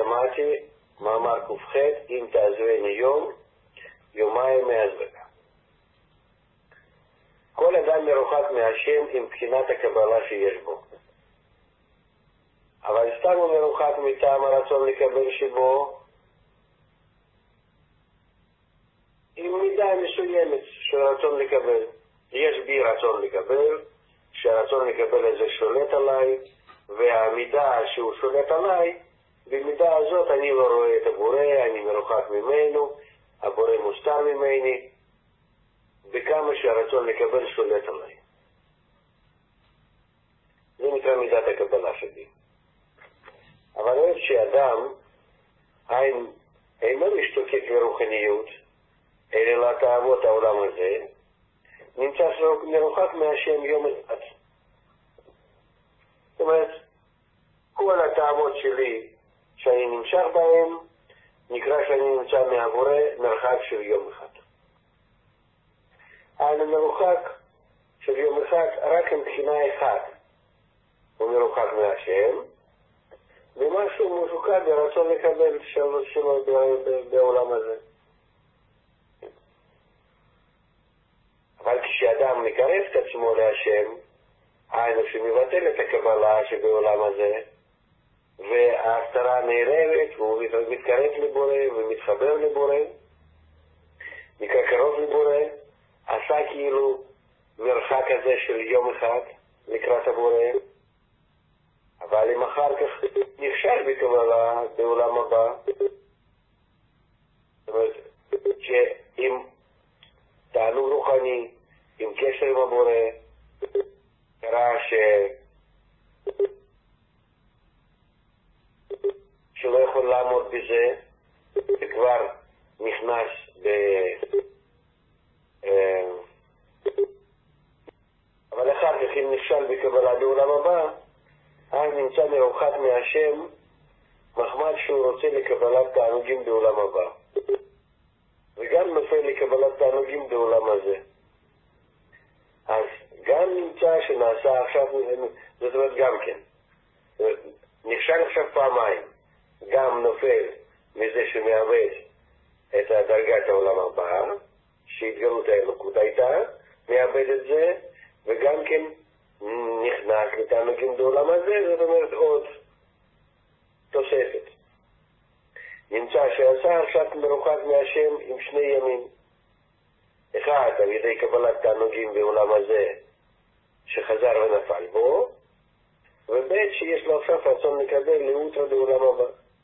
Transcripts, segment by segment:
שמעתי, מאמר ק"ח, אם תעזבני יום, יומיים מעזבך. כל אדם מרוחק מהשם עם בחינת הקבלה שיש בו. אבל סתם הוא מרוחק מטעם הרצון לקבל שבו, עם מידה מסוימת של רצון לקבל. יש בי רצון לקבל, שהרצון לקבל הזה שולט עליי, והמידה שהוא שולט עליי, במידה הזאת אני לא רואה את הבורא, אני מרוחק ממנו, הבורא מוסתר ממני, בכמה שהרצון לקבל שולט עליי. זה נקרא מידת הקבלה שלי. אבל עוד שאדם אינו משתוקק לרוחניות, אלא לתאוות העולם הזה, נמצא מרוחק מהשם יום אחד. זאת אומרת, כל התאוות שלי שאני נמשך בהם, נקרא שאני נמצא מהבורא מרחק של יום אחד. אני מרוחק של יום אחד רק עם בחינה אחת. הוא מרוחק מהשם, ומשהו משוקע ברצון לקבל שלו בעולם הזה. אבל כשאדם מקרב את עצמו להשם, היינו שמבטל את הקבלה שבעולם הזה, וההסתרה נערבת, והוא מתקרב לבורא ומתחבר לבורא, נקרא קרוב לבורא, עשה כאילו מרחק הזה של יום אחד לקראת הבורא, אבל אם אחר כך נכשל בקבלה בעולם הבא, זאת אומרת, שעם תענוג רוחני, עם קשר עם הבורא, קרה שלא יכול לעמוד בזה, וכבר נכנס אבל אחר כך אם נכשל בקבלה בעולם הבא, אז נמצא מרוחק מהשם, מחמד שהוא רוצה לקבלת תענוגים בעולם הבא. וגם נופל לקבלת תענוגים בעולם הזה. אז גם נמצא שנעשה עכשיו, זאת אומרת גם כן. נכשל עכשיו פעמיים. גם נופל מזה שמאבד את דרגת העולם הבא, שהתגלות האלוקות הייתה, מאבד את זה, וגם כן נכנס לתענוגים בעולם הזה, זאת אומרת עוד תוספת. נמצא שעשה עכשיו מרוחק מהשם עם שני ימים. אחד, על ידי קבלת תענוגים בעולם הזה, שחזר ונפל בו, וב' שיש לו עכשיו רצון לקבל לאוטרה בעולם הבא.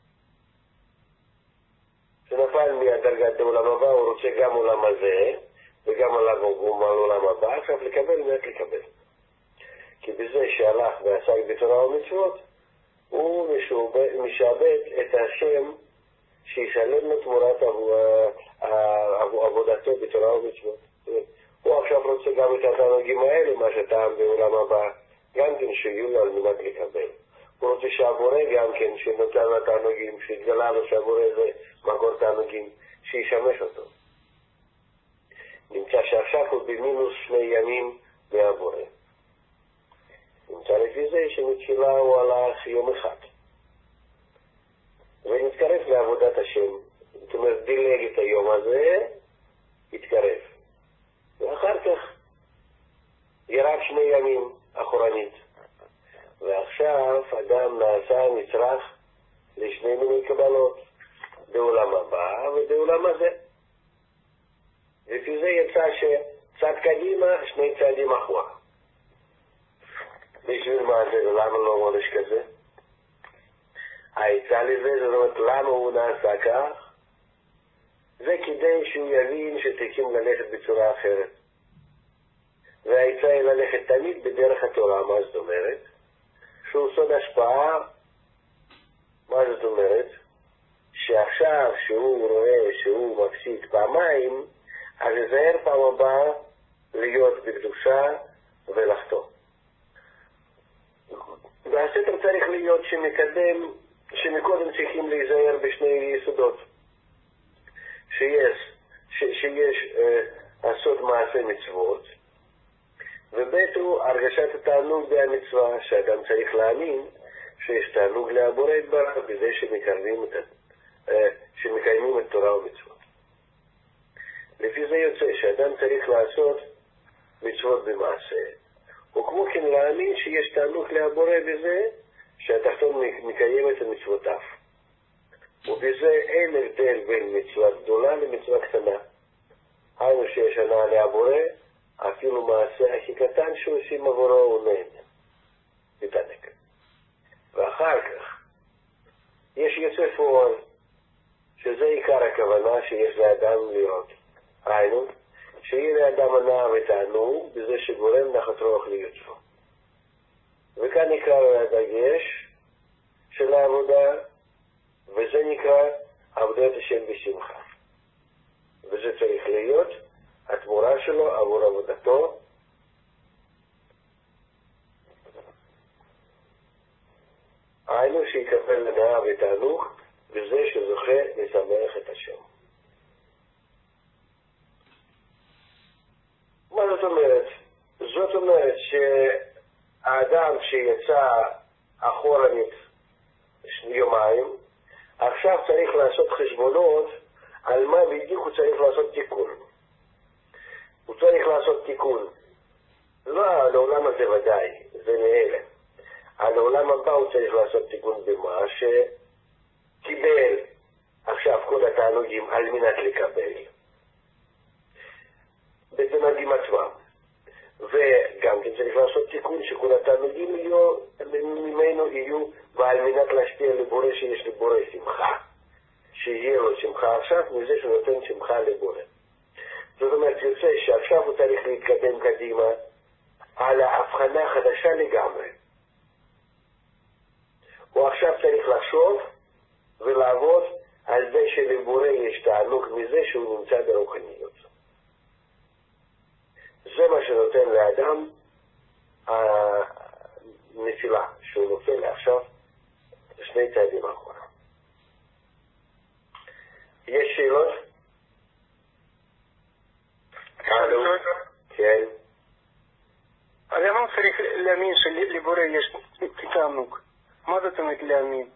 שנפל מהדרגת בעולם הבא, הוא רוצה גם עולם הזה, וגם עליו עולם הבא, עכשיו לקבל מעט לקבל. כי בזה שהלך ועסק בתורה ומצוות, הוא משעבד את השם שישלם לו תמורת עבודתו בתורה ומצוות. הוא עכשיו רוצה גם את התענוגים האלה, מה שטעם בעולם הבא, גם כן שיהיו לו על מנת לקבל. הוא רוצה שהבורא גם כן, שנותן לתענוגים, שהתגלה לו שהבורא זה מקור תענוגים, שישמש אותו. נמצא שעכשיו הוא במינוס 2 ימים מהבורא. נמצא לפי זה שמתחילה הוא הלך יום אחד. ונתקרב לעבודת השם. זאת אומרת, דילג את היום הזה, התקרב. ואחר כך ירד 2 ימים אחורנית. ועכשיו אדם נעשה נצרך לשני מיני קבלות, בעולם הבא ובעולם הזה. לפי זה יצא שצד קדימה, 2 צעדים אחורה. בשביל מה זה? למה לא מודש כזה? היצא לזה, זאת אומרת, למה הוא נעשה כך? זה כדי שהוא יבין שצריכים ללכת בצורה אחרת. והיצא היא ללכת תמיד בדרך התורה. מה זאת אומרת? שהוא סוד השפעה. מה זאת אומרת? שעכשיו שהוא רואה שהוא מפסיד פעמיים, אז יזהר פעם הבאה להיות בקדושה ולחתום. והסתר צריך להיות שמקודם צריכים להיזהר בשני יסודות. שיש הסוד מעשה מצוות, וב' הוא הרגשת התענוג בהמצווה, שאדם צריך להאמין שיש תענוג להבורא יתברך בזה שמקיימים את תורה ומצוות. לפי זה יוצא שאדם צריך לעשות מצוות במעשה, וכמו כן להאמין שיש תענוג להבורא בזה שהתחתון מקיים את מצוותיו. ובזה אין הבדל בין מצווה גדולה למצווה קטנה. היינו שיש הנאה להבורא, אפילו מעשה הכי קטן שעושים עבורו הוא נהנה. מתענג. ואחר כך יש יוצא פועל, שזה עיקר הכוונה שיש לאדם לראות. היינו, שיהיה לאדם הנאה ותענוג בזה שגורם נחת רוח ליוצרו. וכאן נקרא הדגש של העבודה, וזה נקרא עבודת השם בשמחה. וזה צריך להיות התמורה שלו עבור עבודתו. היינו שיקבל הנאה ותענוג בזה שזוכה לשמח את השם. מה זאת אומרת? זאת אומרת שהאדם שיצא אחורנית יומיים, עכשיו צריך לעשות חשבונות על מה בדיוק הוא צריך לעשות תיקון. הוא צריך לעשות תיקון. לא לעולם הזה ודאי, זה נעלם. על העולם הבא הוא צריך לעשות תיקון במה שקיבל עכשיו כל התענוגים על מנת לקבל. בתענוגים עצמם. וגם כן צריך לעשות תיקון שכל התענוגים ממנו יהיו ועל מנת להשפיע לבורא שיש לבורא שמחה. שיהיה לו שמחה עכשיו מזה שנותן שמחה לבורא. זאת אומרת יוצא שעכשיו הוא צריך להתקדם קדימה על ההבחנה חדשה לגמרי. הוא עכשיו צריך לחשוב ולעבוד על זה שלבורא יש תענוג מזה שהוא נמצא ברוחניות. זה מה שנותן לאדם הנפילה, שהוא נופל עכשיו שני צעדים אחורה. יש שאלות? כן. אז למה צריך להאמין שלבורא יש תענוג? מה זאת אומרת להאמין?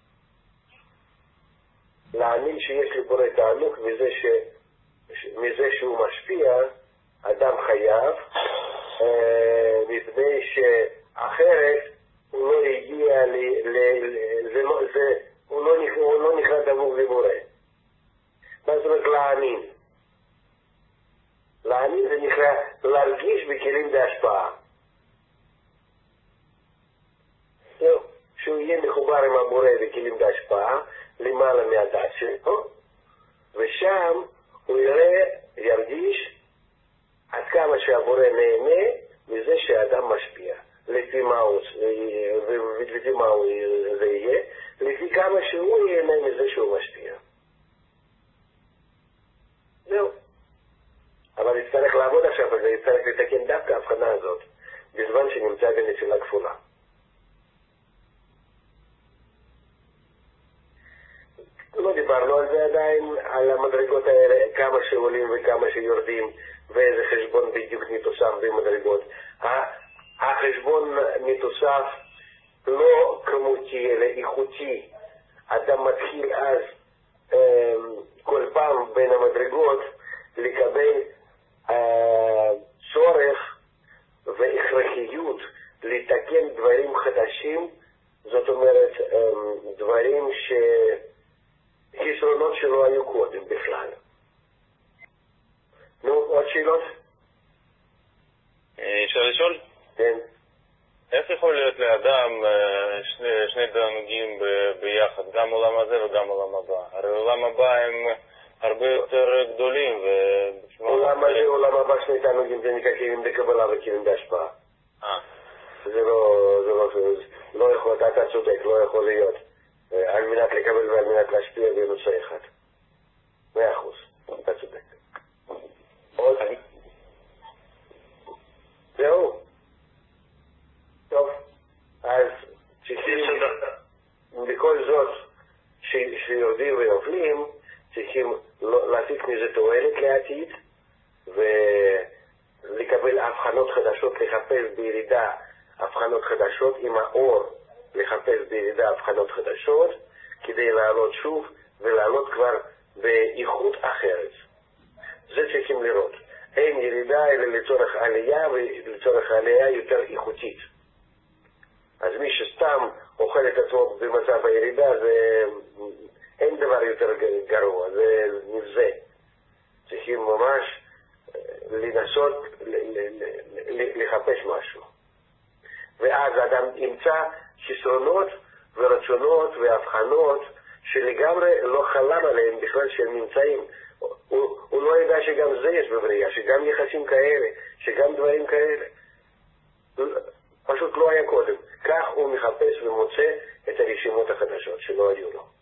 להאמין שיש לבורא תענוג מזה שהוא משפיע, אדם חייב, מפני שאחרת הוא לא הגיע, הוא לא נקרא דבוק לבורא. מה זאת אומרת להאמין? להאמין זה נקרא להרגיש בכלים בהשפעה. זהו, שהוא יהיה מחובר עם הבורא בכלים בהשפעה, למעלה מהדעת שלו, ושם הוא ירגיש עד כמה שהבורא נהנה מזה שהאדם משפיע. לפי מה זה יהיה? לפי כמה שהוא ייהנה מזה שהוא משפיע. זהו. אבל יצטרך לעבוד עכשיו על זה, יצטרך לתקן דווקא ההבחנה הזאת, בזמן שנמצא בנפילה כפולה. לא דיברנו על זה עדיין, על המדרגות האלה, כמה שעולים וכמה שיורדים, ואיזה חשבון בדיוק מתוסף במדרגות. החשבון מתוסף לא כמותי, אלא איכותי. אדם מתחיל אז כל פעם בין המדרגות לקבל צורך והכרחיות לתקן דברים חדשים, זאת אומרת דברים חסרונות שלא היו קודם בכלל. נו, עוד שאלות? אפשר לשאול? כן. איך יכול להיות לאדם שני תענוגים ביחד, גם עולם הזה וגם עולם הבא? הרי עולם הבא הם הרבה יותר גדולים. עולם הזה, עולם הבא, שני תענוגים זה נקרא כלים בקבלה וכלים בהשפעה. זה לא יכול, אתה צודק, לא יכול להיות. על מנת לקבל ועל מנת להשפיע בנושא אחד. 100%, אתה צודק. עוד? זהו. טוב, אז צריכים, בכל זאת, שיורדים ונופלים, צריכים להפיק מזה תועלת לעתיד, ולקבל הבחנות חדשות, לחפש בירידה הבחנות חדשות עם האור לחפש בירידה הבחנות חדשות, כדי לעלות שוב ולעלות כבר באיכות אחרת. זה צריכים לראות. אין ירידה אלא לצורך עלייה, ולצורך עלייה יותר איכותית. אז מי שסתם אוכל את עצמו במצב הירידה, אין דבר יותר גרוע, זה נבזה. צריכים ממש לנסות לחפש משהו. ואז האדם ימצא חסרונות ורצונות והבחנות שלגמרי לא חלם עליהם בכלל שהם נמצאים. הוא לא ידע שגם זה יש בבריאה, שגם יחסים כאלה, שגם דברים כאלה. פשוט לא היה קודם. כך הוא מחפש ומוצא את הרשימות החדשות שלא היו לו.